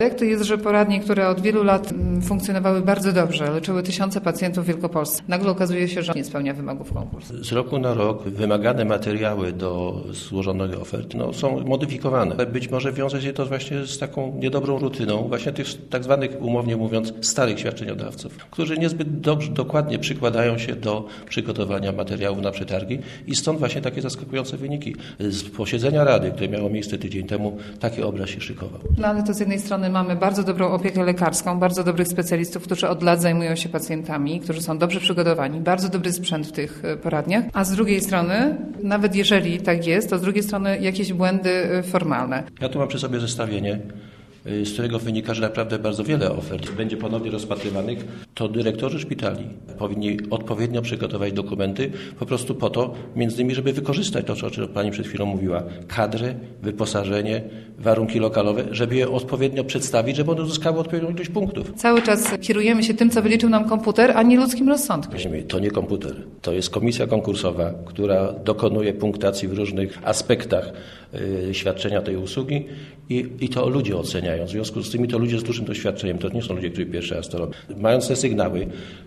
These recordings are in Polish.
Jak to jest, że poradnie, które od wielu lat funkcjonowały bardzo dobrze, leczyły tysiące pacjentów w Wielkopolsce, nagle okazuje się, że nie spełnia wymogów konkursu? Z roku na rok wymagane materiały do złożonej oferty są modyfikowane. Być może wiąże się to właśnie z taką niedobrą rutyną właśnie tych tak zwanych, umownie mówiąc, starych świadczeniodawców, którzy niezbyt dokładnie przykładają się do przygotowania materiałów na przetargi i stąd właśnie takie zaskakujące wyniki. Z posiedzenia Rady, które miało miejsce tydzień temu, taki obraz się szykował. No ale to z jednej strony mamy bardzo dobrą opiekę lekarską, bardzo dobrych specjalistów, którzy od lat zajmują się pacjentami, którzy są dobrze przygotowani, bardzo dobry sprzęt w tych poradniach, a z drugiej strony, nawet jeżeli tak jest, to z drugiej strony jakieś błędy formalne. Ja tu mam przy sobie zestawienie, z którego wynika, że naprawdę bardzo wiele ofert będzie ponownie rozpatrywanych. To dyrektorzy szpitali powinni odpowiednio przygotować dokumenty po prostu po to, między innymi, żeby wykorzystać to, o czym Pani przed chwilą mówiła, kadrę, wyposażenie, warunki lokalowe, żeby je odpowiednio przedstawić, żeby one uzyskały odpowiednią ilość punktów. Cały czas kierujemy się tym, co wyliczył nam komputer, a nie ludzkim rozsądkiem. To nie komputer, to jest komisja konkursowa, która dokonuje punktacji w różnych aspektach świadczenia tej usługi i to ludzie oceniają. W związku z tym to ludzie z dużym doświadczeniem, to nie są ludzie, którzy pierwszy raz to robią. Mając te sygnały,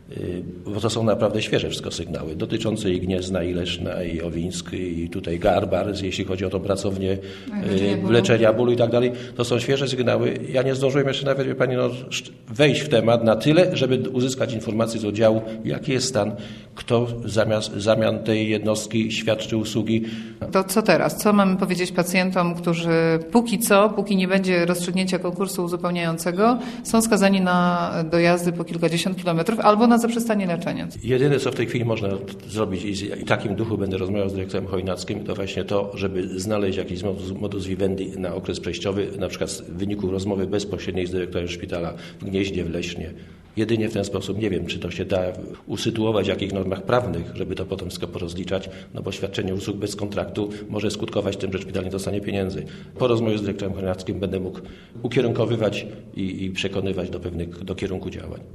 bo to są naprawdę świeże wszystko sygnały, dotyczące i Gniezna, i Leszna, i Owińsk, i tutaj Garbar, jeśli chodzi o tą pracownię leczenia bólu i tak dalej, to są świeże sygnały. Ja nie zdążyłem jeszcze nawet, wie Pani, wejść w temat na tyle, żeby uzyskać informacje z oddziału, jaki jest stan, kto zamian tej jednostki świadczy usługi. To co teraz? Co mamy powiedzieć pacjentom, którzy póki nie będzie rozstrzygnięcia konkursu uzupełniającego, są skazani na dojazdy po kilkadziesiąt kilometrów albo na zaprzestanie leczenia? Jedyne, co w tej chwili można zrobić i w takim duchu będę rozmawiał z dyrektorem Chojnackim, to właśnie to, żeby znaleźć jakiś modus vivendi na okres przejściowy, na przykład w wyniku rozmowy bezpośredniej z dyrektorem szpitala w Gnieźnie, w Lesznie. Jedynie w ten sposób, nie wiem, czy to się da usytuować w jakich normach prawnych, żeby to potem wszystko porozliczać, bo świadczenie usług bez kontraktu może skutkować tym, że szpital nie dostanie pieniędzy. Po rozmowie z dyrektorem Chojnackim będę mógł ukierunkowywać i przekonywać do kierunku działań.